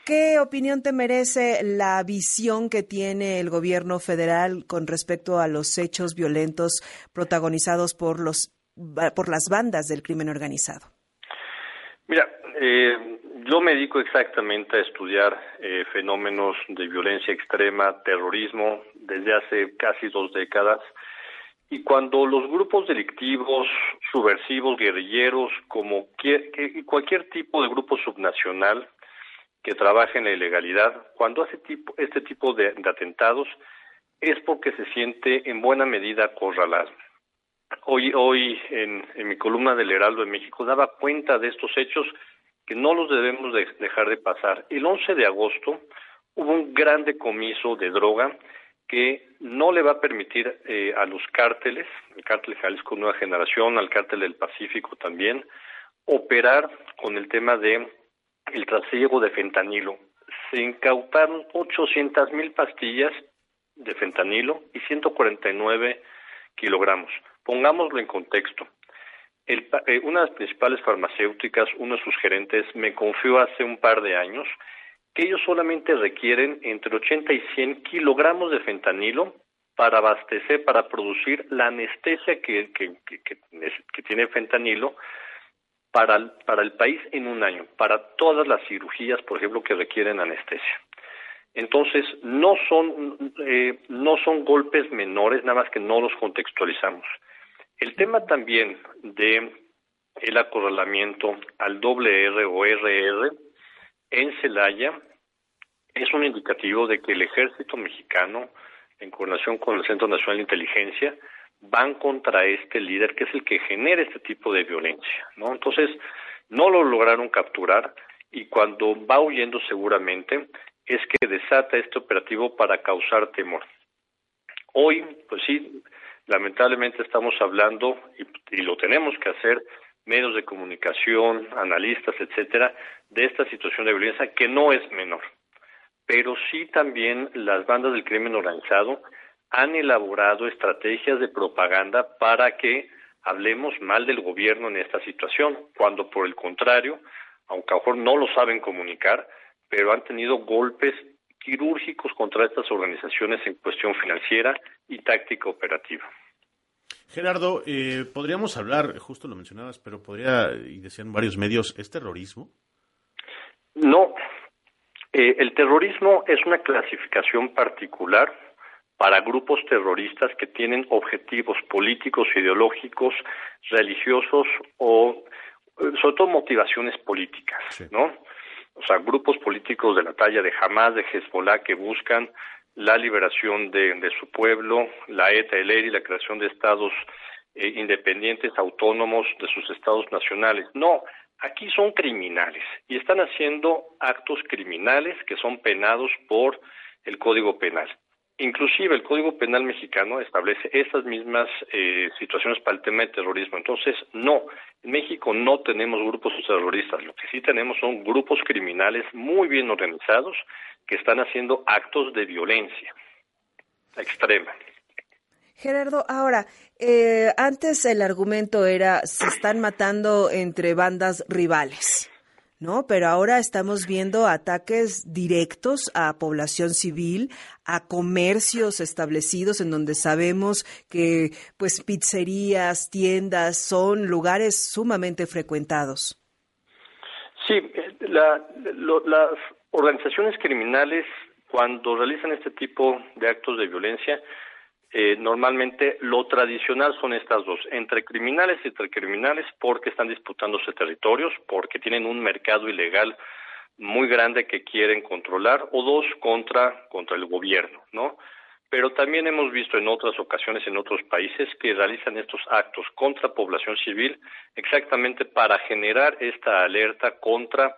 ¿Qué opinión te merece la visión que tiene el gobierno federal con respecto a los hechos violentos protagonizados por las bandas del crimen organizado? Mira, yo me dedico exactamente a estudiar fenómenos de violencia extrema, terrorismo, desde hace casi 2 décadas. Y cuando los grupos delictivos, subversivos, guerrilleros, cualquier tipo de grupo subnacional que trabaje en la ilegalidad, cuando hace este tipo de atentados, es porque se siente en buena medida acorralado. Hoy en mi columna del Heraldo de México daba cuenta de estos hechos que no los debemos dejar de pasar. El 11 de agosto hubo un gran decomiso de droga que no le va a permitir a los cárteles, el cártel Jalisco Nueva Generación, al cártel del Pacífico también, operar con el tema de el trasiego de fentanilo. Se incautaron 800,000 pastillas de fentanilo y 149 kilogramos. Pongámoslo en contexto. Una de las principales farmacéuticas, uno de sus gerentes, me confió hace un par de años que ellos solamente requieren entre 80 y 100 kilogramos de fentanilo para producir la anestesia que tiene fentanilo para el país en un año, para todas las cirugías, por ejemplo, que requieren anestesia. Entonces, no son golpes menores, nada más que no los contextualizamos. El tema también de el acorralamiento al R o RR en Celaya es un indicativo de que el ejército mexicano, en coordinación con el Centro Nacional de Inteligencia, van contra este líder que es el que genera este tipo de violencia, ¿no? Entonces, no lo lograron capturar y cuando va huyendo seguramente es que desata este operativo para causar temor. Hoy, pues sí, lamentablemente estamos hablando, y lo tenemos que hacer, medios de comunicación, analistas, etcétera, de esta situación de violencia que no es menor. Pero sí también las bandas del crimen organizado han elaborado estrategias de propaganda para que hablemos mal del gobierno en esta situación, cuando por el contrario, aunque a lo mejor no lo saben comunicar, pero han tenido golpes quirúrgicos contra estas organizaciones en cuestión financiera y táctica operativa. Gerardo, podríamos hablar, justo lo mencionabas, pero y decían varios medios, ¿es terrorismo? No, el terrorismo es una clasificación particular para grupos terroristas que tienen objetivos políticos, ideológicos, religiosos o sobre todo motivaciones políticas, sí, ¿no? O sea, grupos políticos de la talla de Hamás, de Hezbollah, que buscan la liberación de su pueblo, la ETA, el ERI, la creación de estados independientes, autónomos de sus estados nacionales. No, aquí son criminales y están haciendo actos criminales que son penados por el Código Penal. Inclusive el Código Penal mexicano establece estas mismas situaciones para el tema de terrorismo. Entonces, no, en México no tenemos grupos terroristas. Lo que sí tenemos son grupos criminales muy bien organizados que están haciendo actos de violencia extrema. Gerardo, ahora, antes el argumento era se están matando entre bandas rivales, ¿no? Pero ahora estamos viendo ataques directos a población civil, a comercios establecidos en donde sabemos que, pues, pizzerías, tiendas son lugares sumamente frecuentados. Sí, las organizaciones criminales, cuando realizan este tipo de actos de violencia, normalmente lo tradicional son estas dos, entre criminales y entre criminales, porque están disputándose territorios, porque tienen un mercado ilegal muy grande que quieren controlar, o dos, contra el gobierno, ¿no? Pero también hemos visto en otras ocasiones en otros países que realizan estos actos contra población civil exactamente para generar esta alerta contra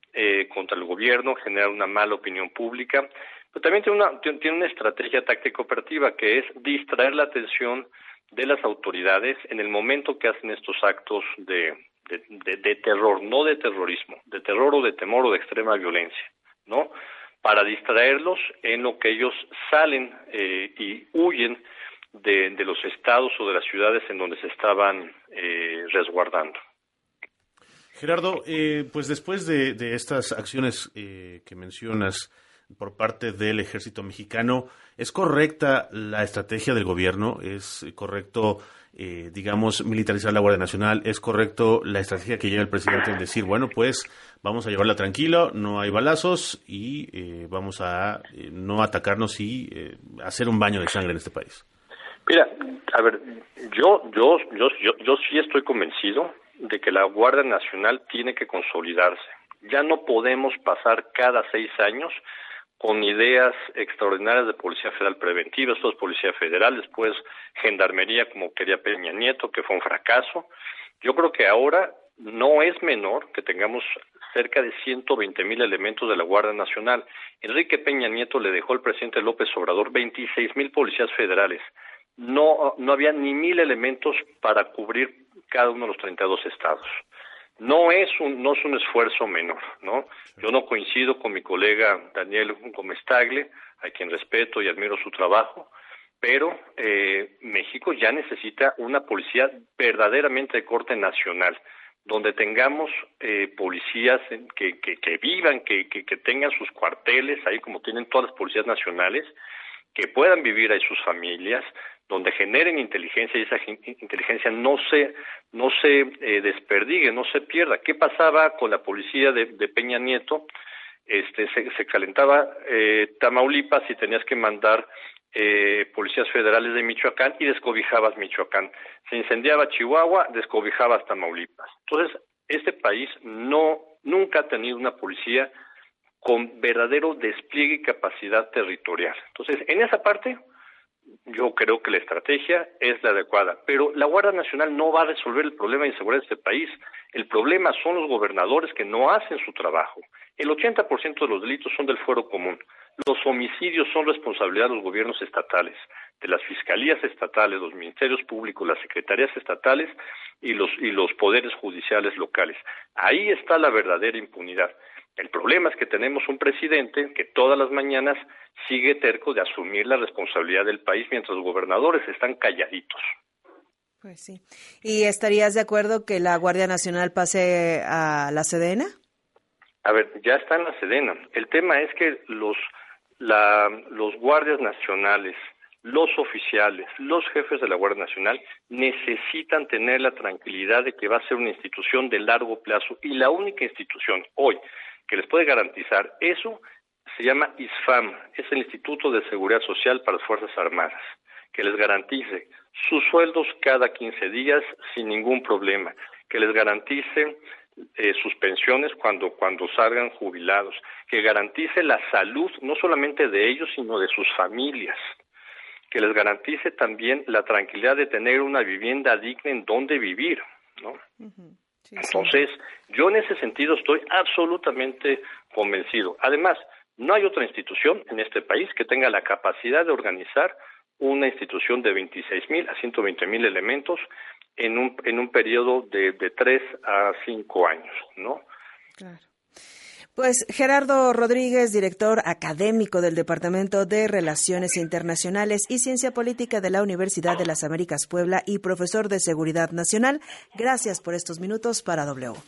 el gobierno, generar una mala opinión pública. Pero también tiene una estrategia táctica operativa que es distraer la atención de las autoridades en el momento que hacen estos actos de terror, no de terrorismo, de terror o de temor o de extrema violencia, ¿no? Para distraerlos en lo que ellos salen y huyen de los estados o de las ciudades en donde se estaban resguardando. Gerardo, pues después de estas acciones que mencionas por parte del ejército mexicano, ¿es correcta la estrategia del gobierno? ¿Es correcto, digamos, militarizar la Guardia Nacional? ¿Es correcto la estrategia que lleva el presidente en decir, bueno, pues vamos a llevarla tranquilo, no hay balazos y vamos a no atacarnos y hacer un baño de sangre en este país? Mira, a ver, yo sí estoy convencido de que la Guardia Nacional tiene que consolidarse. Ya no podemos pasar cada 6 años con ideas extraordinarias de Policía Federal preventiva, esto es Policía Federal, después Gendarmería como quería Peña Nieto, que fue un fracaso. Yo creo que ahora no es menor que tengamos cerca de 120,000 elementos de la Guardia Nacional. Enrique Peña Nieto le dejó al presidente López Obrador 26,000 policías federales. No había ni 1,000 elementos para cubrir cada uno de los 32 estados. No es un esfuerzo menor, ¿no? Yo no coincido con mi colega Daniel Gómez Tagle, a quien respeto y admiro su trabajo, pero México ya necesita una policía verdaderamente de corte nacional, donde tengamos policías que vivan, que tengan sus cuarteles, ahí como tienen todas las policías nacionales, que puedan vivir ahí sus familias, donde generen inteligencia y esa inteligencia no se desperdigue, no se pierda. ¿Qué pasaba con la policía de Peña Nieto? Se calentaba Tamaulipas y tenías que mandar policías federales de Michoacán y descobijabas Michoacán. Se incendiaba Chihuahua, descobijabas Tamaulipas. Entonces, este país nunca ha tenido una policía con verdadero despliegue y capacidad territorial. Entonces, en esa parte, yo creo que la estrategia es la adecuada, pero la Guardia Nacional no va a resolver el problema de inseguridad de este país. El problema son los gobernadores que no hacen su trabajo. El 80% de los delitos son del fuero común. Los homicidios son responsabilidad de los gobiernos estatales, de las fiscalías estatales, los ministerios públicos, las secretarías estatales y los poderes judiciales locales. Ahí está la verdadera impunidad. El problema es que tenemos un presidente que todas las mañanas sigue terco de asumir la responsabilidad del país mientras los gobernadores están calladitos. Pues sí. ¿Y estarías de acuerdo que la Guardia Nacional pase a la Sedena? A ver, ya está en la Sedena. El tema es que los guardias nacionales, los oficiales, los jefes de la Guardia Nacional necesitan tener la tranquilidad de que va a ser una institución de largo plazo y la única institución hoy que les puede garantizar eso se llama ISFAM, es el Instituto de Seguridad Social para las Fuerzas Armadas, que les garantice sus sueldos cada 15 días sin ningún problema, que les garantice sus pensiones cuando salgan jubilados, que garantice la salud no solamente de ellos sino de sus familias, que les garantice también la tranquilidad de tener una vivienda digna en donde vivir, ¿no? Uh-huh. Sí, entonces, yo en ese sentido estoy absolutamente convencido. Además, no hay otra institución en este país que tenga la capacidad de organizar una institución de 26,000 a 120,000 elementos en un periodo de 3 a 5 años, ¿no? Claro. Pues Gerardo Rodríguez, director académico del Departamento de Relaciones Internacionales y Ciencia Política de la Universidad de las Américas Puebla y profesor de Seguridad Nacional, gracias por estos minutos para W.